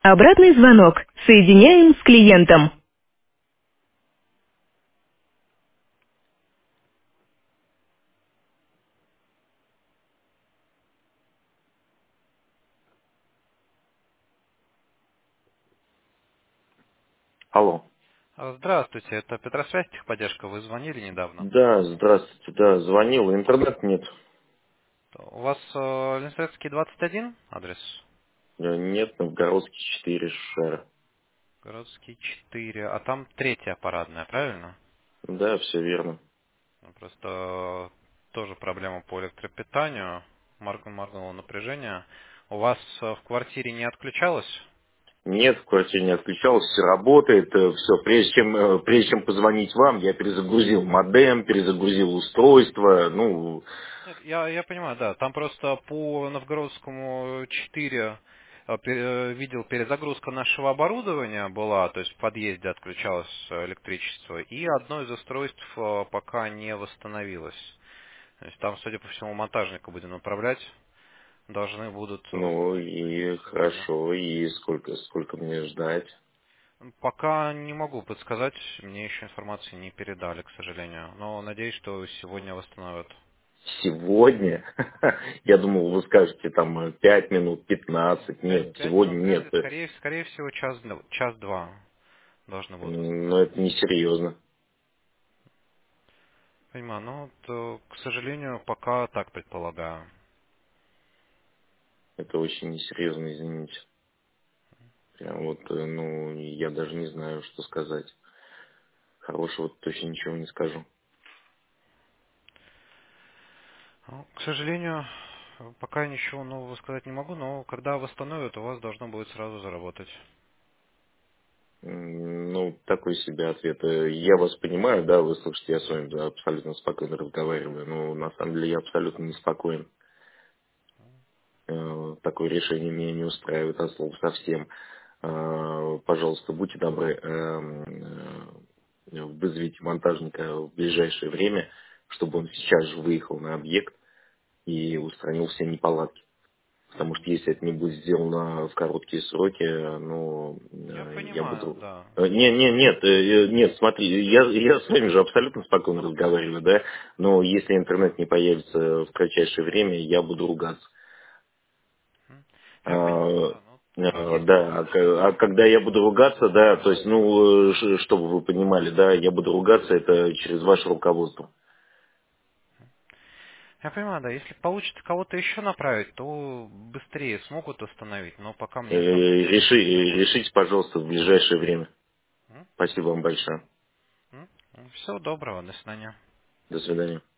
Обратный звонок. Соединяем с клиентом. Алло. Здравствуйте, это Петросвязь, техподдержка. Вы звонили недавно. Да, здравствуйте, да, звонил, интернет нет. У вас Ленсерский 21 адрес? Нет, Новгородский 4 шара. Городский 4, а там третья парадная, правильно? Да, все верно. Ну, просто тоже проблема по электропитанию, моргнуло напряжение. У вас в квартире не отключалось? Нет, в квартире не отключалось, все работает, все. Прежде чем позвонить вам, я перезагрузил модем, перезагрузил устройство, ну, Нет, я понимаю, да. Там просто по Новгородскому 4 видел, перезагрузка нашего оборудования была, то есть в подъезде отключалось электричество, и одно из устройств пока не восстановилось. То есть там, судя по всему, монтажника будем направлять, должны будут ну восстановить и сегодня. хорошо, и сколько мне ждать? Пока не могу подсказать, мне еще информации не передали, к сожалению, но надеюсь, что сегодня восстановят. Сегодня? Я думал, вы скажете там 5 минут, 15. Нет, Пять сегодня минут вряд нет. ли, скорее всего, час-два должны будут Но восстановить. это несерьезно. Понимаю, но вот, к сожалению, пока так предполагаю. Это очень несерьезно, извините. Прям вот, ну, я даже не знаю, что сказать. Хорошего точно ничего не скажу. Ну, к сожалению, пока ничего нового сказать не могу, но когда восстановят, у вас должно будет сразу заработать. Ну, такой себе ответ. Я вас понимаю, да, вы слышите, я с вами да, абсолютно спокойно разговариваю, но на самом деле я абсолютно неспокоен. Такое решение меня не устраивает от слова совсем. Пожалуйста, будьте добры, вызовите монтажника в ближайшее время, чтобы он сейчас же выехал на объект и устранил все неполадки. Потому что если это не будет сделано в короткие сроки, ну, Я я понимаю, буду... да. Нет, смотри, я с вами же абсолютно спокойно разговариваю, да, но если интернет не появится в кратчайшее время, я буду ругаться. Я понимаю, А, да. Ну, если Да, получится... а когда я буду ругаться, да, то есть, ну, чтобы вы понимали, да, я буду ругаться, это через ваше руководство. Я понимаю, да. Если получится кого-то еще направить, то быстрее смогут остановить, но пока мне информации не передали. Решите, пожалуйста, в ближайшее время. Спасибо вам большое. Всего доброго, до свидания. До свидания.